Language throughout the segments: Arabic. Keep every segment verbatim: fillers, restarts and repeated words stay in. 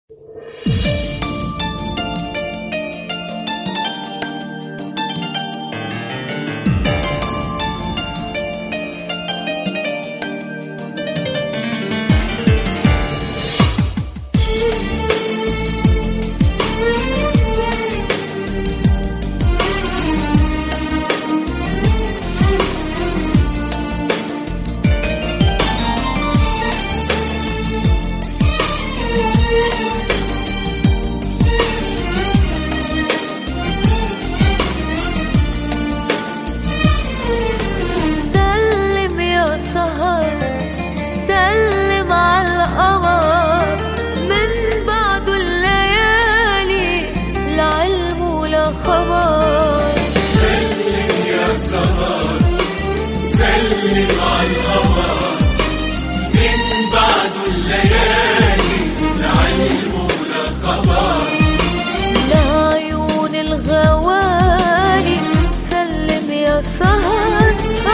سلم على القمر من بعده الليالي لا علم ولا خبر. سلم يا سهر سلم على القمر من بعده الليالي لا علم ولا خبر. لعيون الغوالي سلم يا سهر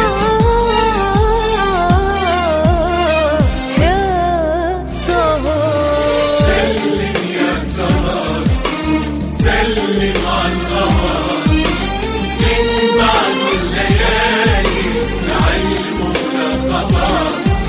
سلم على القمر من بعده الليالي لا علم ولا خبر.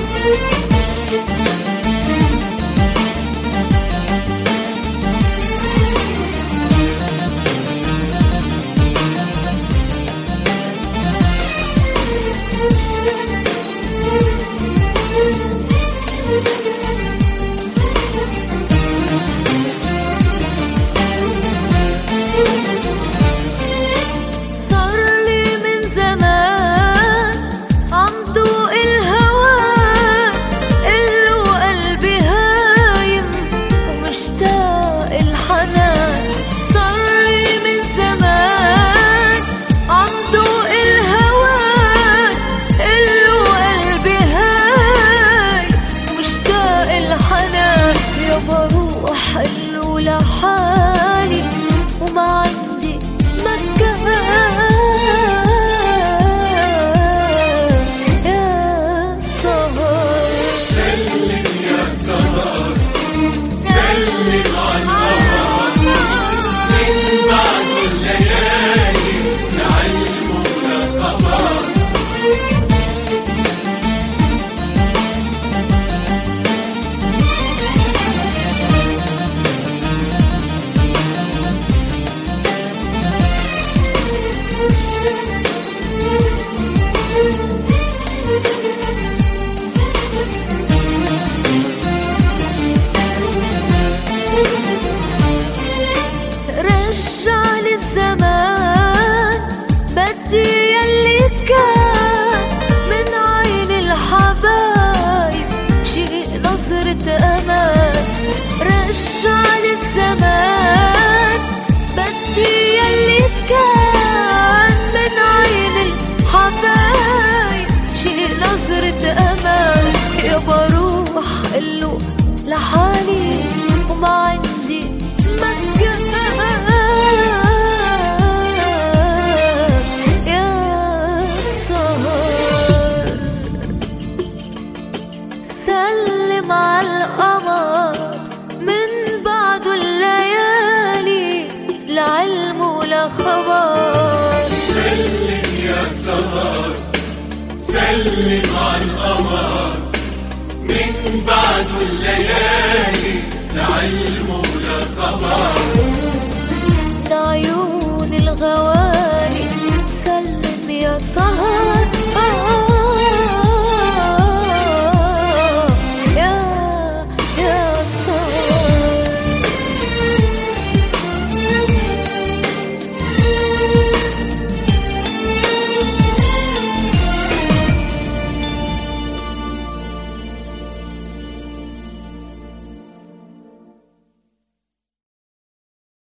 بروح له لحالي وما عندي مكان يا سهر. سلم يا سهر سلم على القمر من بعده الليالي لا علم ولا خبر. رجع لي الزمان بدي يلي كان من عين الحبايب شيء نظرة أمان. رجع لي الزمان بدي يلي كان من عين الحبايب شيء نظرة أمان. يا بروح له لحالي وما عندي مكان يا سهر. سلم على القمر من بعده الليالي لا علم ولا خبر. سلم يا سهر سلم على القمر من بعده الليالي لا علم ولا خبر.